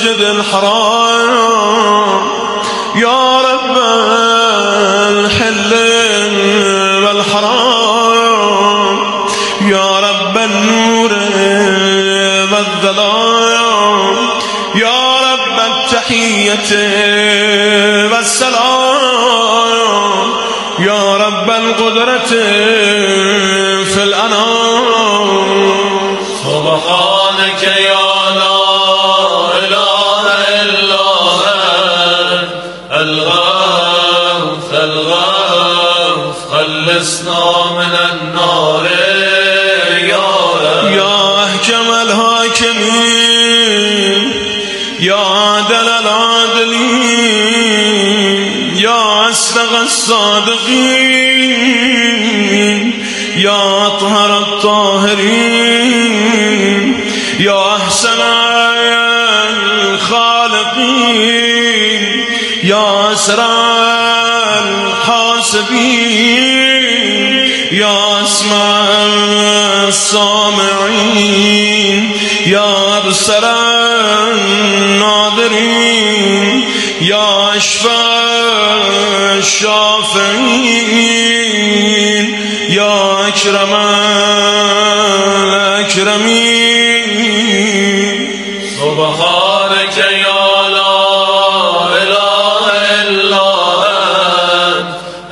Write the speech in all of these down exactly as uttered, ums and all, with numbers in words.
المسجد الحرام يا رب الحل والحرام يا رب النور والظلام يا رب التحية والسلام يا رب القدرة في الأنام سبحانك يا لا إله إلا أنت الغوث الغوث خلصنا من النار يا رب يا أحكم الحاكمين يا عادل العادلين يا أصدق الصادقين يا أطهر الطاهرين يا أحسن الخالقين يا أسرع الحاسبين يا أسمع السامعين يا أبصر الناظرين يا أشفى الشافعين يا أكرم الأكرمين سبحانك يا لا إله إلا أنت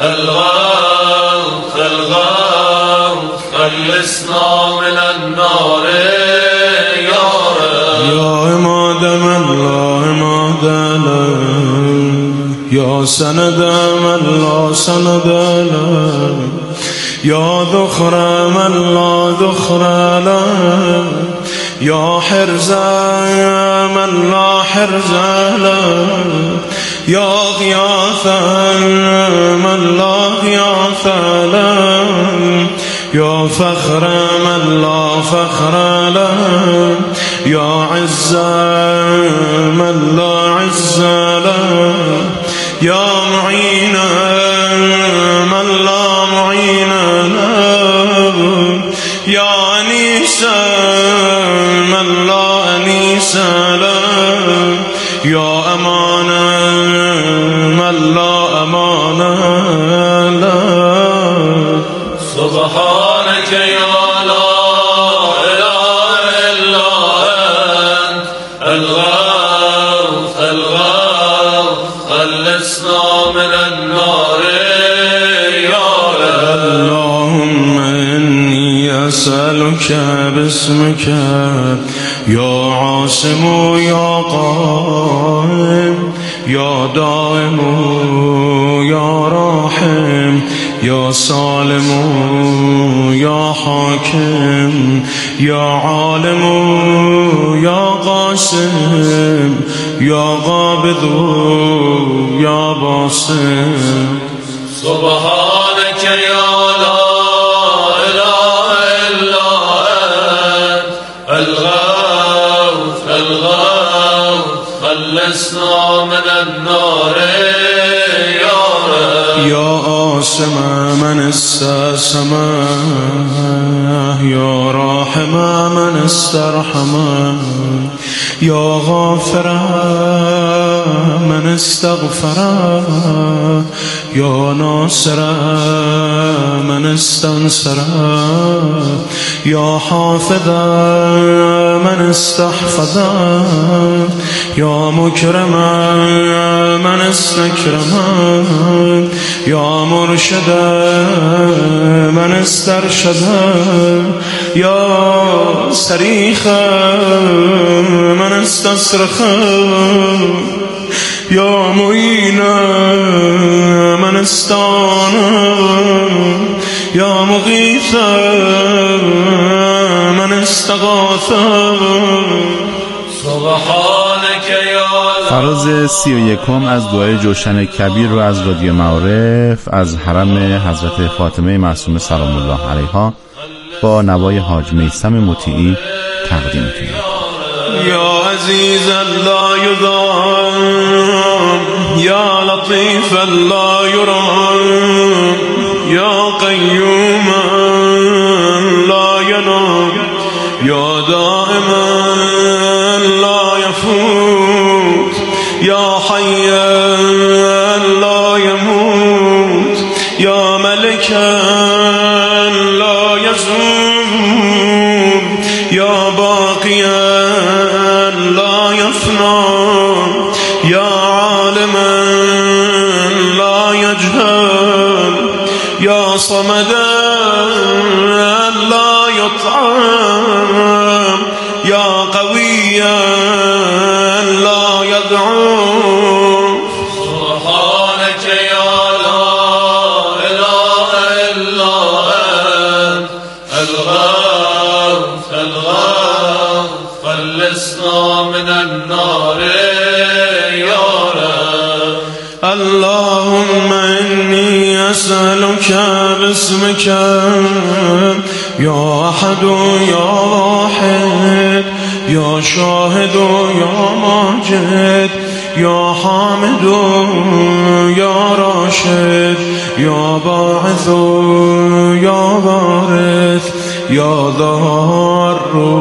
الغوث الغوث خلصنا من النار يا رب يا عماد من لا عماد له يا سند من لا سند له يا ذخر من لا ذخر له يا حرز من لا حرز له يا غياث من لا غياث له يا فخر من لا فخر له يا عز من لا عز له يا معين من لا معين له يا أنيس من لا أنيس له يا أمان من لا أمان له سبحانك يا لا إله إلا أنت الغوث الغوث خلصنا من النار يا رب اللهم إني أسألك باسمك يا عاصم يا قائم يا دائم يا راحم يا سالم يا حاكم يا عالم يا قاسم يا قابض يا باسم سبحانك يا لا إله إلا أنت الغوث الغوث خلصنا من النار يا رب يا آسم من استسم يا راحم من استرحم يا غافر من استغفر يا ناصر من استنصر يا حافظ من استحفظ يا مكرم من استكرم يا مرشد من استرشد يا صريخ من استصرخ يا معين من استعان يا مغيث من استغاث سبحانك يا فراز سی و یکم از دعای جوشن کبیر رو از رادیو معارف از حرم حضرت فاطمه معصومه سلام الله علیها با نوای حاج میثم مطیعی تقدیم می‌کنیم. یا عزیزا لا یضام یا لطیفا لا یرام یا قیوما لا ینام یا دائما لا یفور يا حيا لا يموت يا ملكا لا يزول يا باقيا لا يفنى يا عالما لا يجهل يا صمدا لا يطعم يا قويا لا يدعو سبحانك يا لا إله إلا أنت الغوث الغوث خلصنا من النار يا رب. اللهم إني أسألك باسمك يا أحد يا واحد يا شاهد يا ماجد يا حامد يا راشد يا باعث يا بارث يا ضار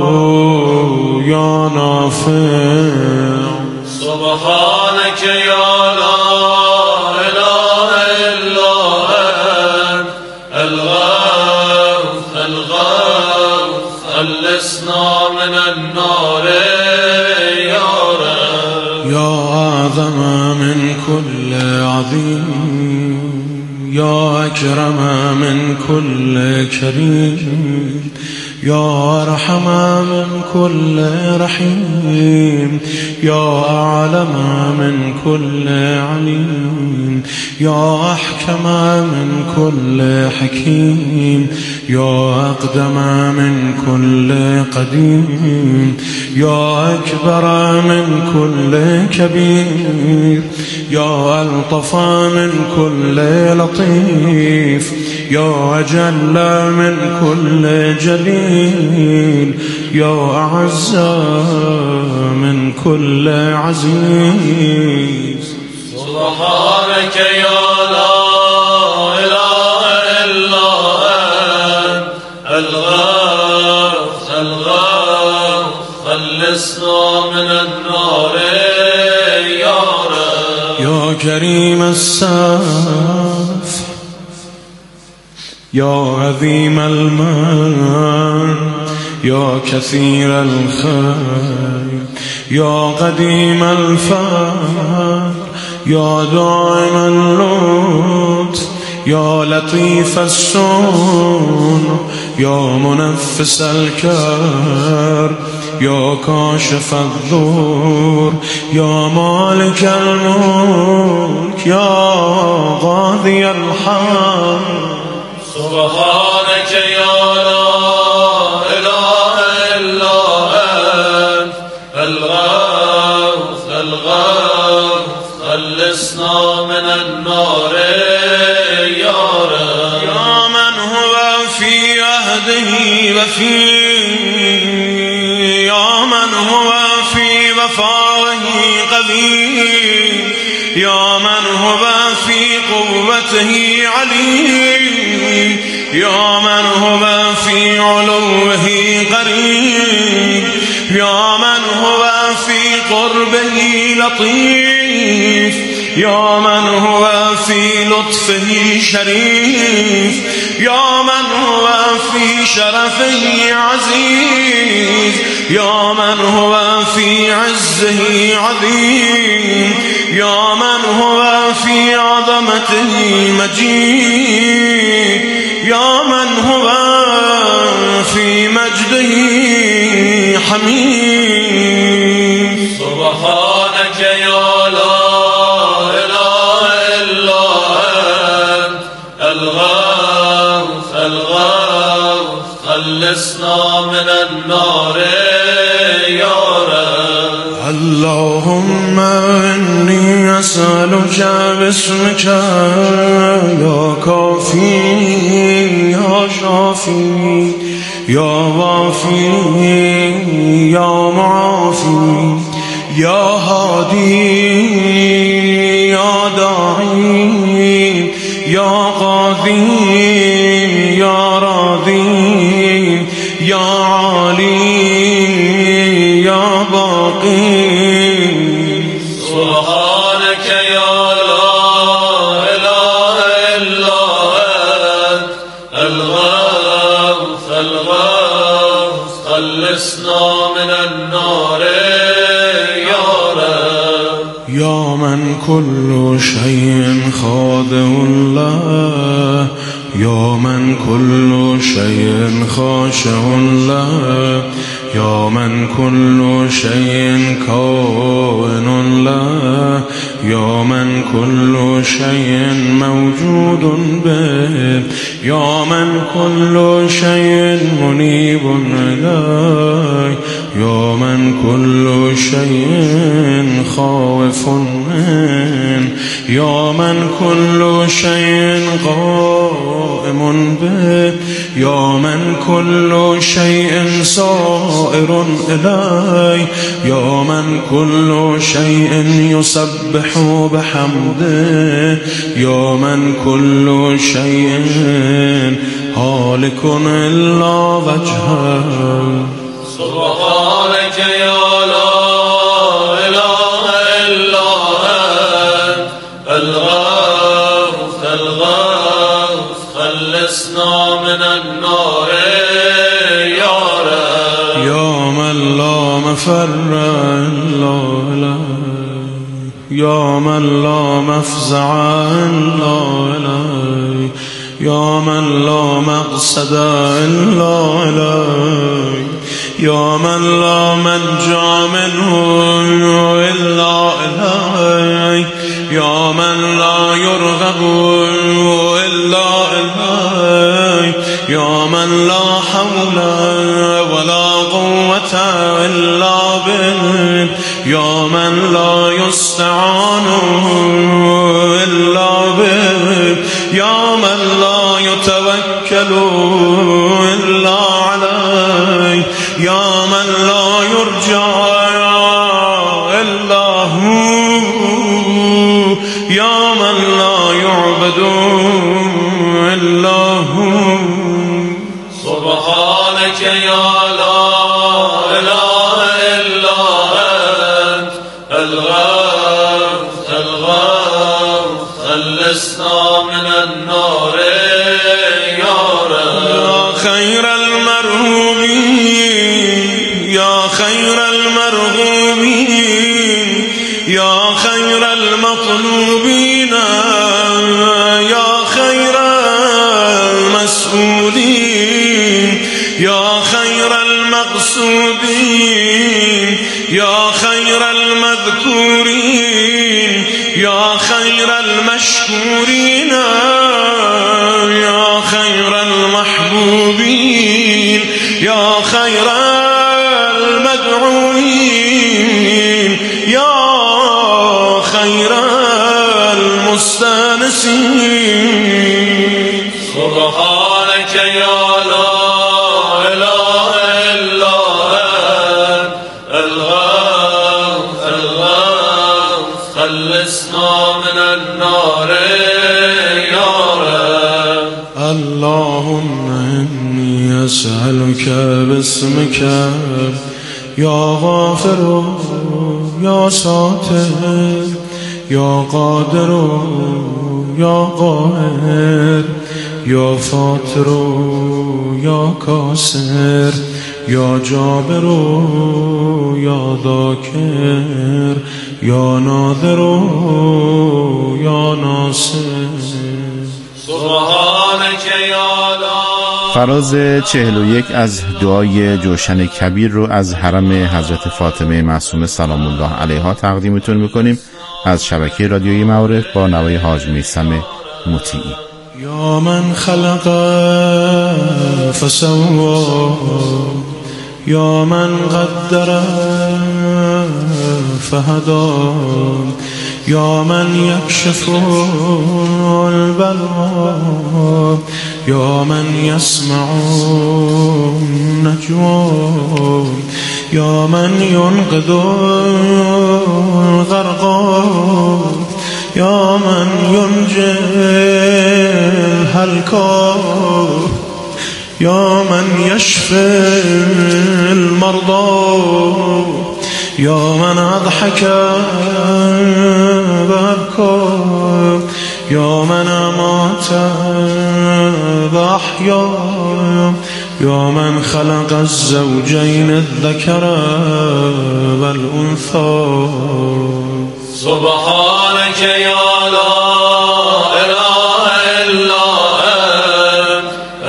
يا نافع. سبحانك يا لا إله إلا أنت الغوث الغوث خلصنا من النار يا رب. يا أعظم من كل عظيم يا أكرم من كل كريم يا أرحم من كل رحيم يا أعلم من كل عليم يا أحكم من كل حكيم يا أقدم من كل قديم يا أكبر من كل كبير يا ألطف من كل لطيف يا أجل من كل جليل يا أعز من كل عزيز. سبحانك يا لا إله إلا أنت الغوث الغوث خلصنا من النار يا رب. يا كريم الساف يا عظيم المن يا كثير الخير يا قديم الفقر يا دائم اللطف يا لطيف السون يا منفس الكرب يا كاشف الضر يا مالك الملك يا قاضي الحق. سبحانك يا لا إله إلا أنت الغوث الغوث خلصنا من النار يا رب. يا من هو في عهده وفي يا من هو في وفائه قوي يا من هو في قوته عليم يا من هو في علوه قريب يا من هو في قربه لطيف يا من هو في لطفه شريف يا من هو في شرفه عزيز يا من هو في عزه عظيم يا من هو في عظمته مجيد يا من هو في مجده حميد. سبحانك يا لا إله إلا أنت الغوث الغوث خلصنا من النار يا رب. اللهم إني أسألك باسمك يا كافي يا شافي يا وافي يا معافي يا هادي يا داعي يا قاضي يا راضي يا عالي يا باقي. سبحانك يا من كل شيء خاضع له، يا من كل شيء خاشع له، يا من كل شيء كائن له، يا من كل شيء موجود به، يا من كل شيء منيب إليه، يا من كل شيء خائف منه، يا من كل شيء قائم به، يا من كل شيء سائر إليه، يا من كل شيء يسبح بحمده، يا من كل شيء هالك إلا وجهه. سبحانك يا لا إله إلا أنت الغوث الغوث، خلصنا من النار يا رب. يا من لا مفر إلا إليه، يا من لا مفزع إلا إليه، يا من لا مقصد إلا إليه، يا من لا منجا منه إلا إليه، يا من لا يرغب إلا إليه، يا من لا حول ولا قوة إلا به، يا من لا يستعان إلا به، يا من لا يتوكل إلا عليه، يا من لا يرجى إلا هو، يا من لا يعبد إلا هو. سبحانك يا لا إله إلا أنت الغوث الغوث، خلصنا من النار يا رب. يا خير المرغوبين، يا خير المرغوبين، يا خير المطلوبين، يا خير المسؤولين، يا خير المقصودين، يا خير المذكورين، يا خير المشكورين، يا خير المحبوبين، يا خير المدعوين، يا خير المستانسين. سبحانك يا لا إله إلا أنت الغوث الغوث، خلصنا من النار يا رب. اللهم إني أسألك باسمك يا غافر يا ساتر يا قادر يا قاهر يا فاتر يا كاسر يا جابر يا ذاكر يا ناظر يا ناصر. سبحانك یا لا. فراز چهل و یک از دعای جوشن کبیر رو از حرم حضرت فاطمه معصومه سلام الله علیها تقدیمتون میکنیم از شبکه رادیویی معارف با نوای حاج میثم مطیعی. یا من خلق فسوا یا من قدر فهدا یا من یکشف البلوا یا من یسمع النجوا یا من ینقذ الغرقا یا من ینجی الهلکا یا من یشفی المرضى یا من اضحک وابکا یا من امات واحیا یا من خلق الزوجین الذکر والانثى. سبحانك يا لا إله إلا أنت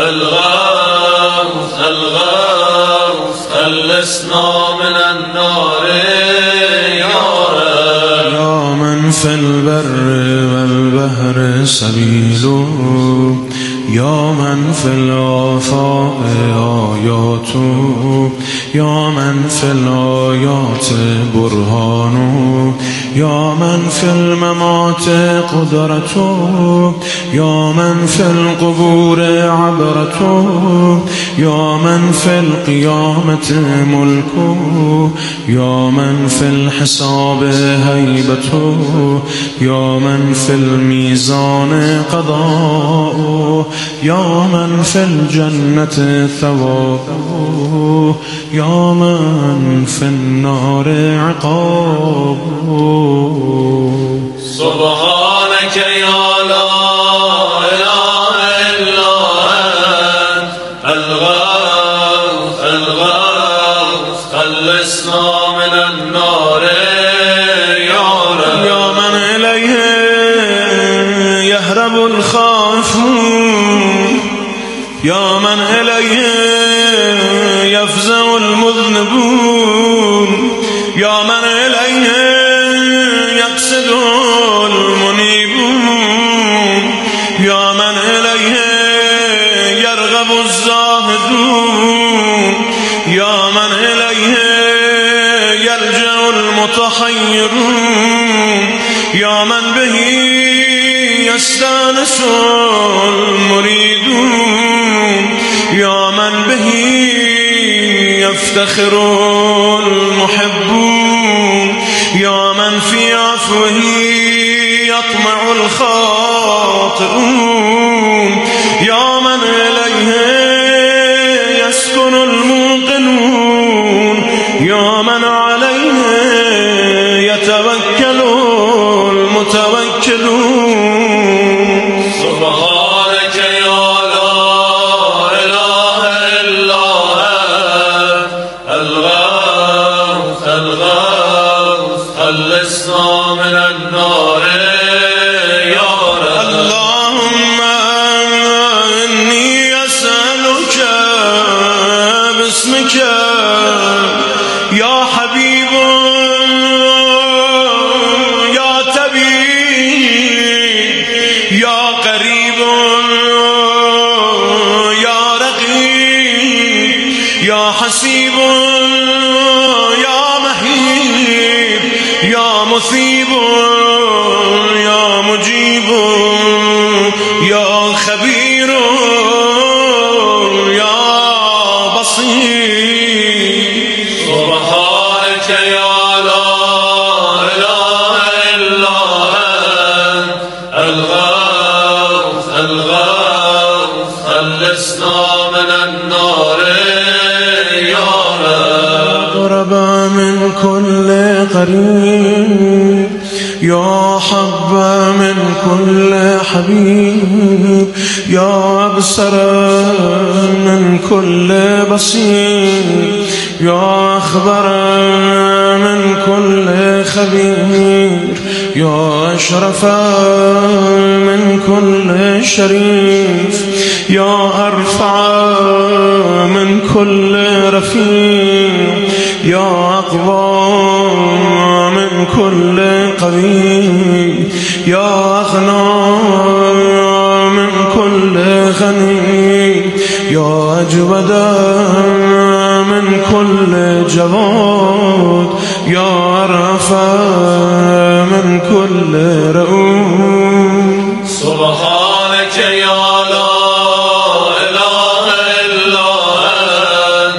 الغوث الغوث خلصنا من النار يا رب. يا من في البر والبحر سبيله، يا من في الآفاق آياته، يا من في الآيات برهانه، يا من في الممات قدرته، يا من في القبور عبرته، يا من في القيامة ملكه، يا من في الحساب هيبته، يا من في الميزان قضاؤه، يا من في الجنة ثوابه، يا من في النار عقابه. سبحانك يا لا إله إلا أنت الغوث الغوث خلصنا من النار يا رب. يا من إليه يهرب الخائفون، يا من إليه يفزع المذنبون، يا من إليه يقصد المنيبون، يا من إليه يرغب الزاهدون، يا من إليه يلجأ المتحيرون، يا من به يستانس المريدون، يا من به يفتخر المحبون، يا من في عفوه يطمع الخاطئون، يا من إليه يسكن الموقنون، يا من عليه يتوكل المتوكلون. سبحانك يا لا إله إلا أنت الغوث الغوث خلصنا من النار يا رب. اللهم إني أسألك باسمك يا حبيب يا طبيب يا قريب يا رقيب يا حسيب يا مهيب يا مثيب يا مجيب يا خبير يا بصير. سبحانك يا لا إله إلا أنت الغوث الغوث خلصنا من النار يا رب. ربا من كل قريب، يا حبا من كل حبيب، يا أبصر من كل بصير، يا أخبر من كل خبير، يا أشرف من كل شريف، يا أرفع من كل رفيع، يا أقوى من كل قوي، يا أغنى من كل غني، يا أجود من كل جواد، يا أرفع من كل رؤوف. سبحانك يا لا إله إلا أنت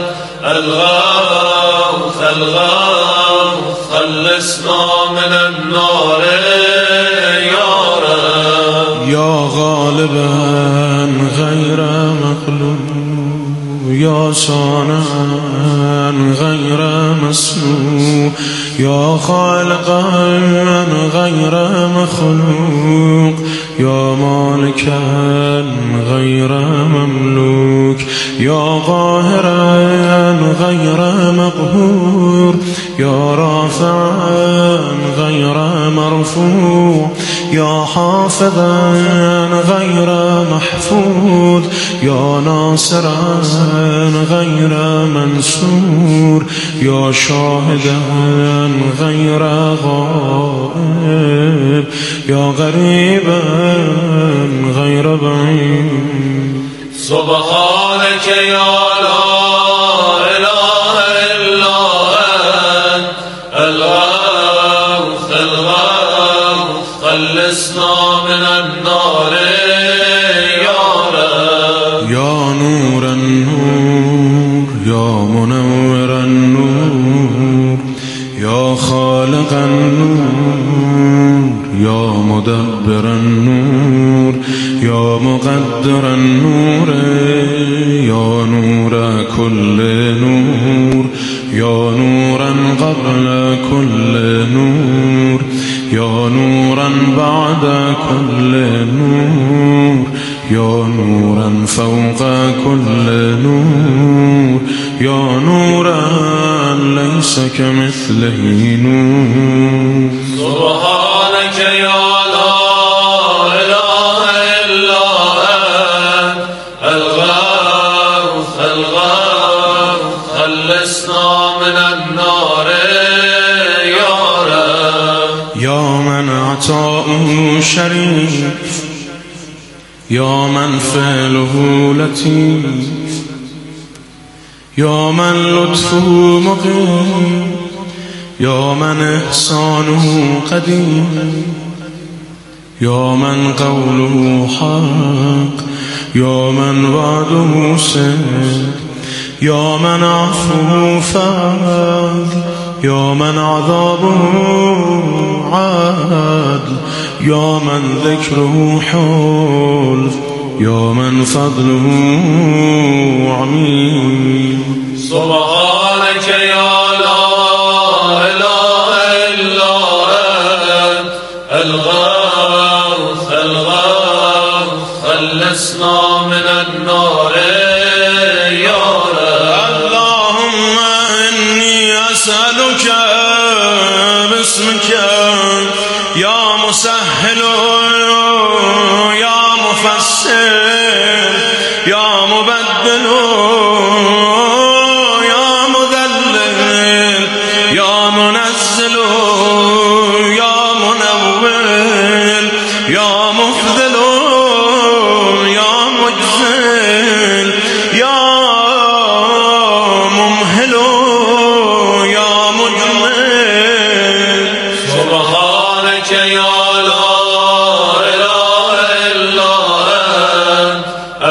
الغوث الغوث خلصنا من النار يا رب. يا غالبا غير مغلوب، يا صانعا غير مسنون، يا خالقا غير مخلوق، يا مالكا غير مملوك، يا قاهرا غير مقهور، يا رافعا غير مرفوع يا حافظا غير محفوظ يا ناصرا غير منصور يا شاهدا غير غائب يا غريبا غير بعيد سبحانك يا لا إله إلا أنت الغوث الغوث خلصنا من النار يا رب يا نور النور يا منور النور يا خالق النور يا مدبر النور يا مقدر النور يا نور كل نور يا نورا قبل كل نور يا نورا بعد كل نور يا نورا فوق كل نور يا نورا ليس كمثله نور سبحانك يا لا إله إلا أنت الغوث الغوث خلصنا من النار يا رب يا من عطاؤه شريف يا من فعله لطيف يا من لطفه مقيم يا من إحسانه قديم يا من قوله حق يا من وعده صدق يا من عفوه فضل يا من عذابه عدل يا من ذكره حلف يا من فضله عميم سبحانك يا لا إله إلا أنت الغوث الغوث خلصنا من النار يا رب اللهم إني أسألك باسمك يا مسهل يا مفسر يا مبدل يا مذلل يا منزل يا منول يا مفضل يا مجزل يا ممهل يا مجمل سبحانك يا لا إله إلا أنت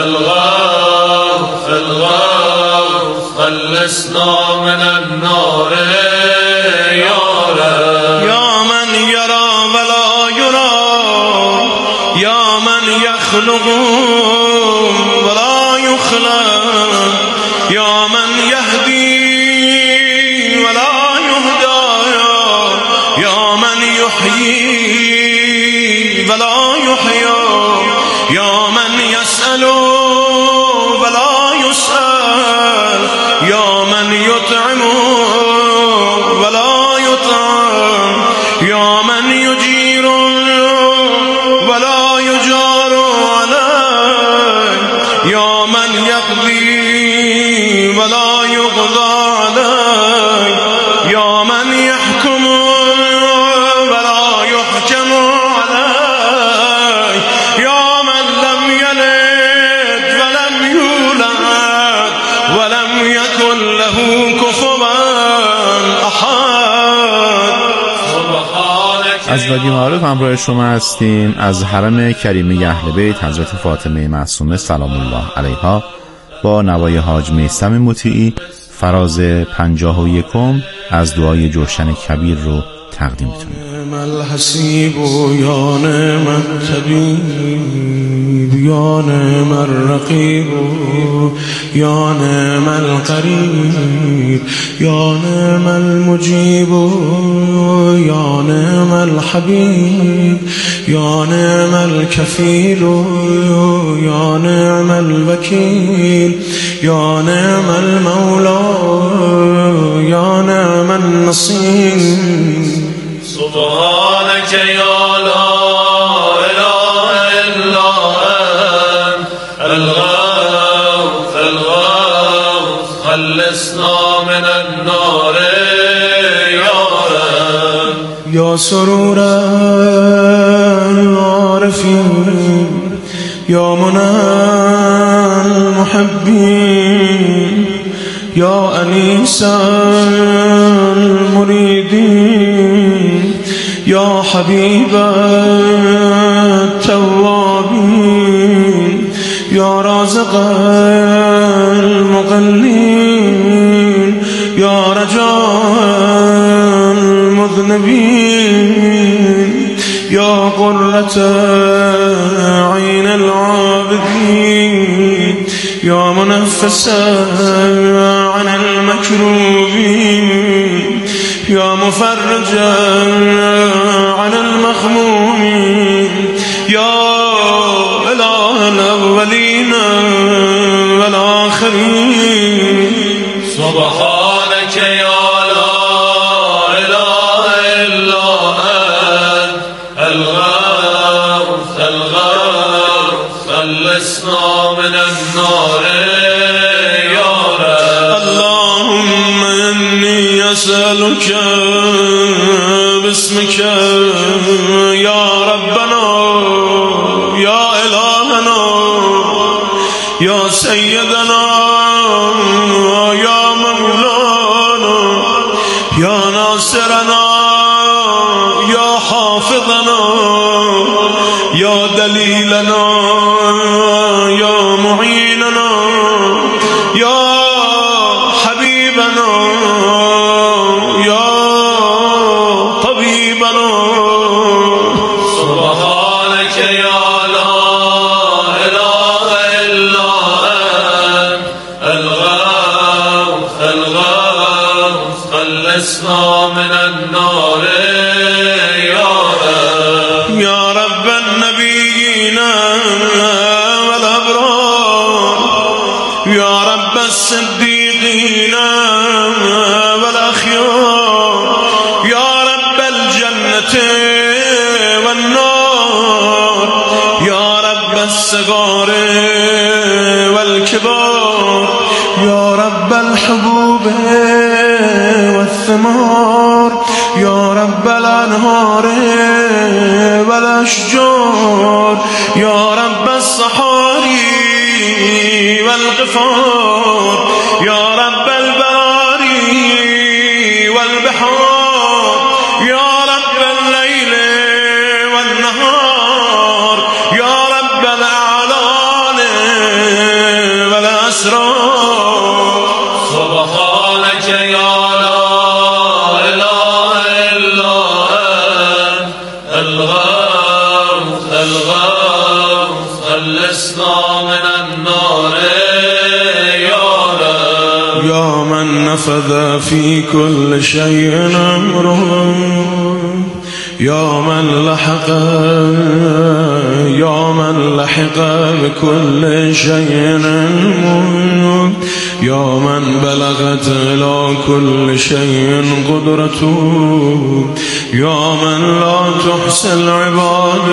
الغوث الغوث خلصنا من النار يا رب يا من يرى ولا يرى يا من يخلق ولا يخلق يا من يهدي ولا يهدى يا من يحيي ولا يحيى يا من يسأل ولا يسأل يا من يطعم ولا يطعم يا من يجير ولا يجار عليه يا من يقضي ولا يقضى عليه يا من يحكم ولا يحكم عليه يا من لم يلد ولم يولد ولم يكن له كفوا أحد. از وادی معارف همراه شما هستیم. از حرم کریمه اهل بیت حضرت فاطمه معصومه سلام الله علیها با نوای حاج میثم مطیعی فراز پنجاه و یکم از دعای جوشن کبیر رو تقدیم می‌کنیم. الحسیب یا نعم الطبیب یا نعم الرقیب یا نعم القریب یا نعم المجیب یا نعم الحبیب یا نعم الکفیل یا نعم الوکیل یا نعم المولا یا نعم النصیر. سبحانك يا لا إله إلا أنت الغوث الغوث خلصنا من النار يا رب. يا سرور العارفين يا منى المحبين يا أنيس المريدين يا حبيب التوابين يا رازق المقلين يا رجاء المذنبين يا قرة عين العابدين يا منفسا عن المكروبين يا مفرجا عن المخمومين يا إله الأولين والآخرين. سبحانك يا لا إله إلا أنت الغوث الغوث خلصنا من النار يا رب. اللهم إني أسألك باسمك يا ربنا يا إلهنا يا سيدنا يا مولانا يا ناصرنا يا حافظنا يا دليلنا يا معيننا يا حبيبنا يا طبيبنا. سبحانك يا لا إله إلا أنت الغوث الغوث خلصنا من النار يا رب. يا رب النبيين والأبرار يا رب الصديقين والأخيار يا رب الجنة والنار يا رب الصغار والكبار يا رب الحبوب والثمار يا رب الأنهار والأشجار يا رب الصحاري والغفار يا رب البراري والبحار يا رب الليل والنهار يا رب الأعلان والأسرار. سبحانك يا لا إله إلا أنت الغوث الغوث خلصنا من النار يا رب. يا من نفذ في كل شيء أمره يا من لحق يا من لحق بكل شيء علمه يا من بلغت إلى كل شيء قدرته يا من لا تحصي العباد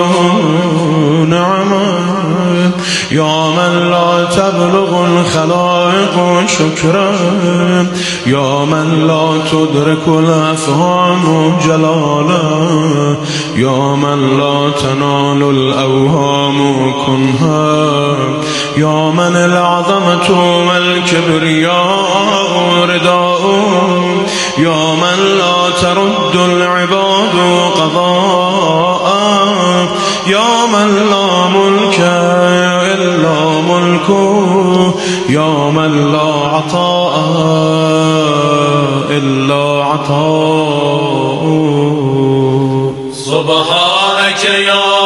نعمه يا من لا تبلغ الخلائق شكرا يا من لا تدرك الأفهام جلالا يا من لا تنال الأوهام كنها يا من العظمة والكبرياء رداء يا من لا ترد العباد قضاء يا من لا ملك إلا ملكه يا من لا عطاء إلا عطاء. سبحانك يا